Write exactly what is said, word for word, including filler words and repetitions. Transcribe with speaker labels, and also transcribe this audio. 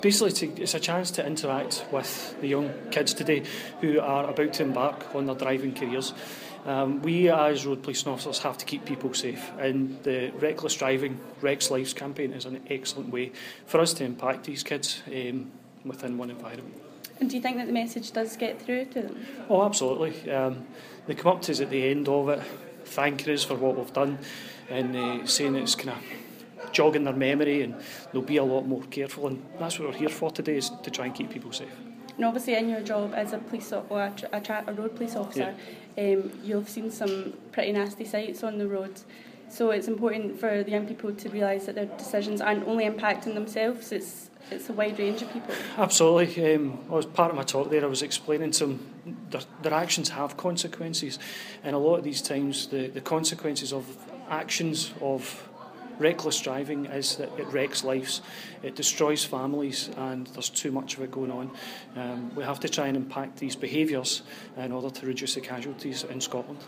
Speaker 1: Basically, to, it's a chance to interact with the young kids today who are about to embark on their driving careers. Um, we as road police officers have to keep people safe, and the Reckless Driving, Wrecks Lives campaign is an excellent way for us to impact these kids um, within one environment.
Speaker 2: And do you think that the message does get through to them?
Speaker 1: Oh, absolutely. Um, they come up to us at the end of it, thanking us for what we've done, and uh, saying it's kind of jogging their memory and they'll be a lot more careful, and that's what we're here for today, is to try and keep people safe.
Speaker 2: And obviously in your job as a police or a, tra- a, tra- a road police officer, yeah. um, you've seen some pretty nasty sights on the road, so it's important for the young people to realise that their decisions aren't only impacting themselves, it's it's a wide range of people.
Speaker 1: Absolutely. Um, well, as part of my talk there, I was explaining to them their, their actions have consequences, and a lot of these times the, the consequences of actions of reckless driving is that it wrecks lives, it destroys families, and there's too much of it going on. Um, we have to try and impact these behaviours in order to reduce the casualties in Scotland.